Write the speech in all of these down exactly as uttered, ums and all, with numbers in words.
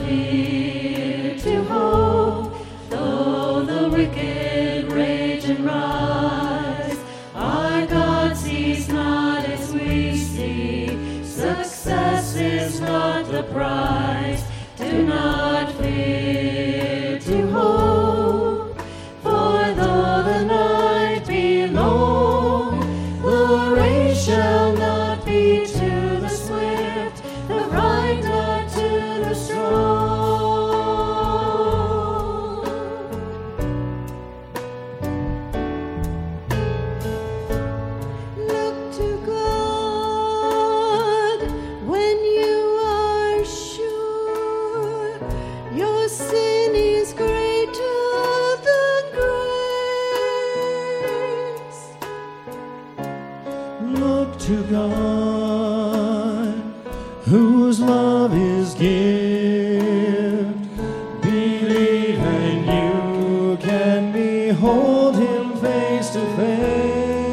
fear to hope, though the wicked rage and rise. Our God sees not as we see. Success is not the prize. Do not fear to hope, for though the night be long, the race shall not be to the swift, the right not to the strong. Look to God when you are sure your sin is greater than grace. Look to God, whose love is gift. Believe and you can behold him face to face.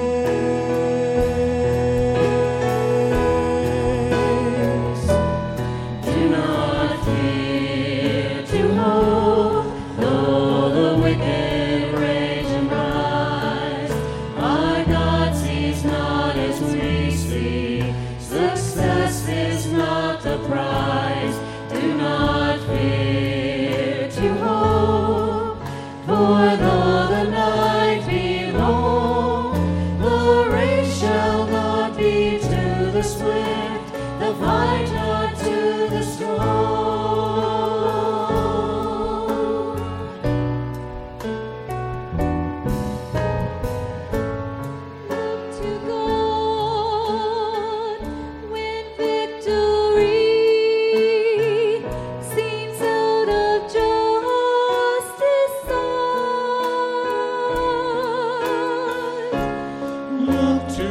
Do not fear to hope, though the wicked rage and rise. Our God sees not as we see. Success is not the prize. Do not fear to hope, for though the night be long, the race shall not be to the swift, the fight not to the strong. Look to God when victory seems out of justice sight. Look to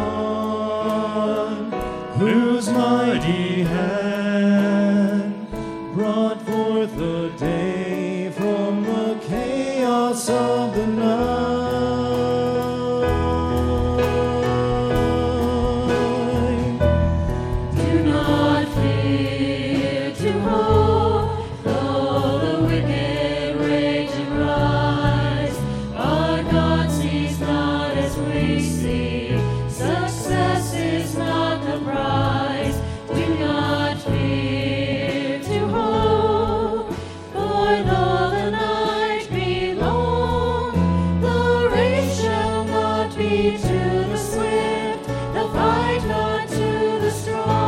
God, whose mighty hand brought forth the day from the chaos of the night. Do not fear to hope, though the wicked rage and rise. Our God sees not as we see. Success is not the prize. Do not fear to hope, for though the night be long, the race shall not be to the swift, the fight not to the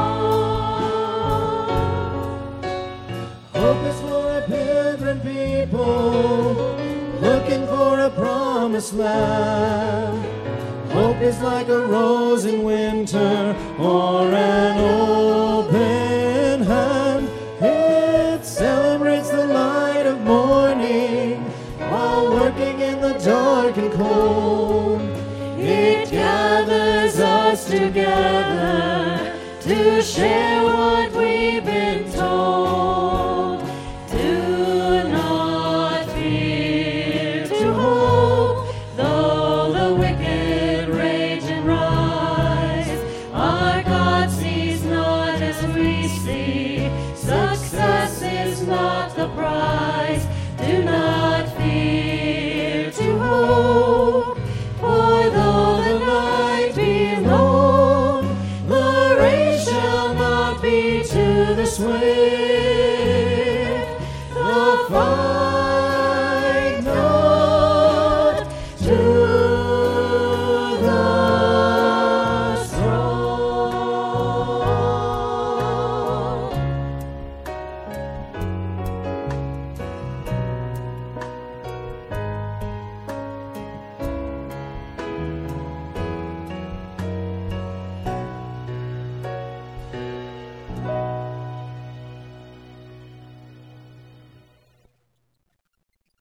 strong. Hope is for a pilgrim people looking for a promised land. Hope is like a rose in winter or an open hand. It celebrates the light of morning while working in the dark and cold. It gathers us together to share what we've been told. Do not fear to hope, though the wicked rage and rise. Our God sees not as we see. Success is not the prize. Do not fear to hope, for though the night be long, the race shall not be to the swift,